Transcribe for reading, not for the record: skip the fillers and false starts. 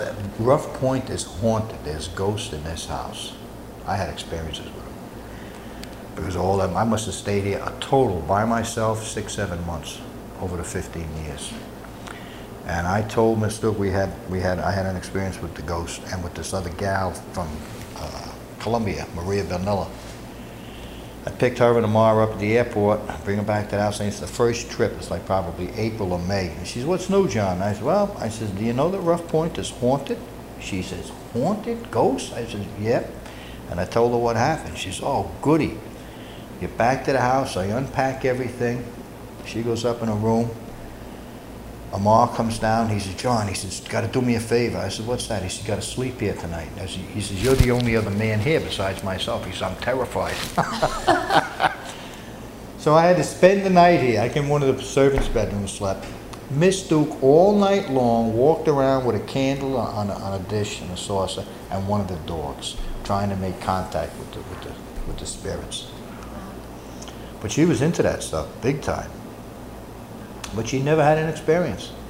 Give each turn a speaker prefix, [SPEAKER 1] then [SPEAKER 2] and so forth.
[SPEAKER 1] Rough Point is haunted. There's ghosts in this house. I had experiences with them. Because all them, I must have stayed here a total by myself 6-7 months over the 15 years. And I told Miss Duke I had an experience with the ghost and with this other gal from Colombia, Maria Vanilla. I picked her and Amara up at the airport, bring her back to the house, and it's the first trip. It's like probably April or May. And she says, "What's new, John?" I said, "Well," I said, "do you know that Rough Point is haunted?" She says, "Haunted? Ghosts?" I said, "Yep." And I told her what happened. She says, "Oh, goody." Get back to the house, I unpack everything. She goes up in her room. Amar comes down, he says, "John," he says, "got to do me a favor." I said, "What's that?" He said, "Got to sleep here tonight." He says, "You're the only other man here besides myself." He says, "I'm terrified." So I had to spend the night here. I came in one of the servants' bedrooms, slept. Miss Duke all night long walked around with a candle on a dish and a saucer and one of the dogs, trying to make contact with the spirits. But she was into that stuff, big time. But she never had an experience.